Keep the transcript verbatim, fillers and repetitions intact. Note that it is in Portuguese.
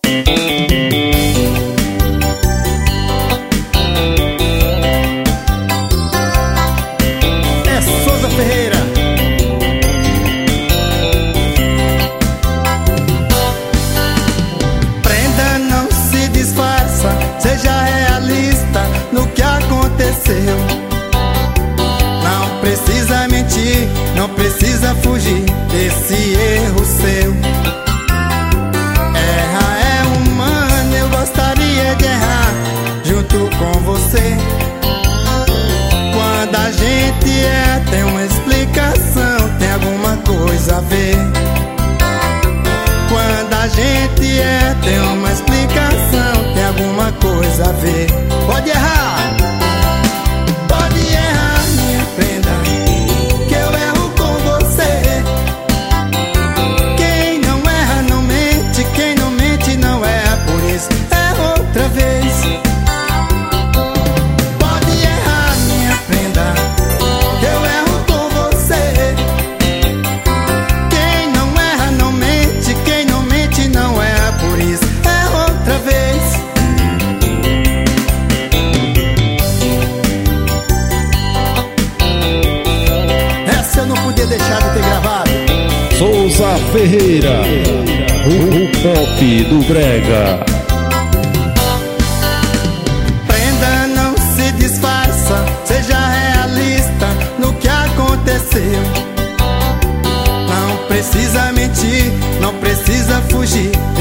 É Souza Ferreira. Prenda, não se disfarça, seja realista no que aconteceu. Não precisa mentir, não precisa fugir desse erro seu. Errar é humano, eu gostaria de errar junto com você. Quando a gente é, tem uma explicação, tem alguma coisa a ver. Quando a gente é, tem uma explicação, tem alguma coisa a ver. Pode errar, pode errar, minha prenda, que eu erro com você. Quem não erra não mente, quem não mente não erra, por isso é outra vez. Pode errar, minha prenda, que eu erro com você. Quem não erra não mente, quem não mente não erra, por isso é outra vez. Essa eu não podia deixar de ter gravado. Souza Ferreira, o, o pop do brega. Prenda, não se disfarça, seja realista no que aconteceu. Não precisa mentir, não precisa fugir